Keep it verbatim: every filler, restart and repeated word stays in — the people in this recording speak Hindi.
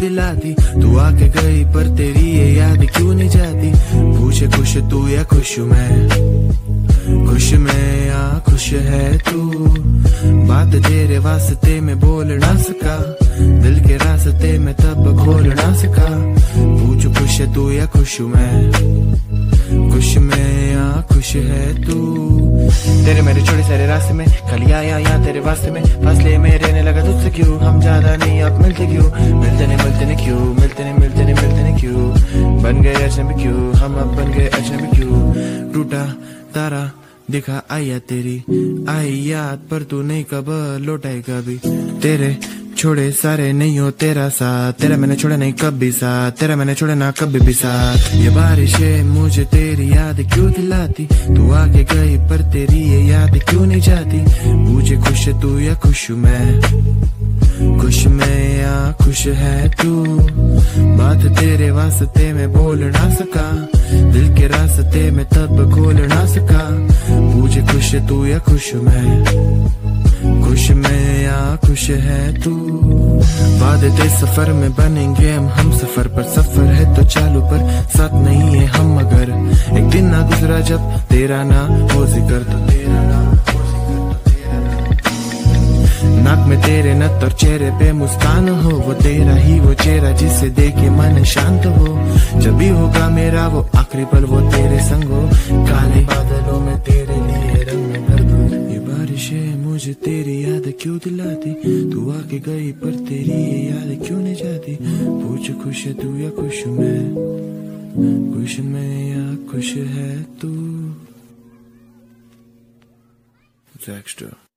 दिलाती, तू आके गई पर तेरी ये याद क्यों नहीं जाती। पूछे खुश तू या खुश मैं, खुश मैं या खुश है तू। बात तेरे वास्ते में बोल ना सका, दिल के रास्ते में तब खोल ना सका। पूछ खुश है तू या खुश मैं, खुश मैं या खुश है तू। तेरे मेरे छोड़े सारे रास्ते में खाली आया यहाँ तेरे वास्ते में, फासले में रहने लगा तुझसे क्यों। हम ज्यादा नहीं अब मिलते क्यों, मिलते नहीं मिलते नहीं क्यों, मिलते नहीं मिलते नहीं मिलते नहीं क्यों। बन गए अजनबी क्यों, हम अब बन गए अजनबी क्यों। टूटा तारा दिखा आया तेरी आई याद, पर तू नहीं कब लौटाई कभी। तेरे छोड़े सारे नहीं हो तेरा साथ, तेरा मैंने छोड़ा नहीं कभी साथ, तेरा मैंने छोड़ा ना कभी भी साथ। ये बारिश है मुझे तेरी याद क्यों दिलाती, तू आके गई पर तेरी ये याद क्यों नहीं जाती। मुझे खुश है तू या खुश मैं, खुश मैं या खुश है तू। बात तेरे वास्ते में बोल ना सका, दिल के रास्ते में तब खोल ना सका। मुझे खुश है तू या खुश मैं, खुश मैं या खुश है तू। वादे ते सफर में बनेंगे हम हम सफर पर, सफर है तो चालू पर साथ नहीं है हम। अगर एक दिन ना गुजरा जब तेरा ना हो जिक्र, तो तेरा ना नाक में तेरे नत और चेहरे पे मुस्कान हो, वो तेरा ही वो चेहरा जिसे देखे मन शांत हो। जब भी होगा मेरा वो आखिरी पल वो तेरे संग हो, काले बादलों में तेरे लिए रंग में भर दूं। ये बारिश है मुझे तेरी याद क्यों दिलाती, तू आके गई पर तेरी ये याद क्यों नहीं जाती। पूछ खुश है तू या खुश मैं, खुश मैं या खुश है तू। Dexter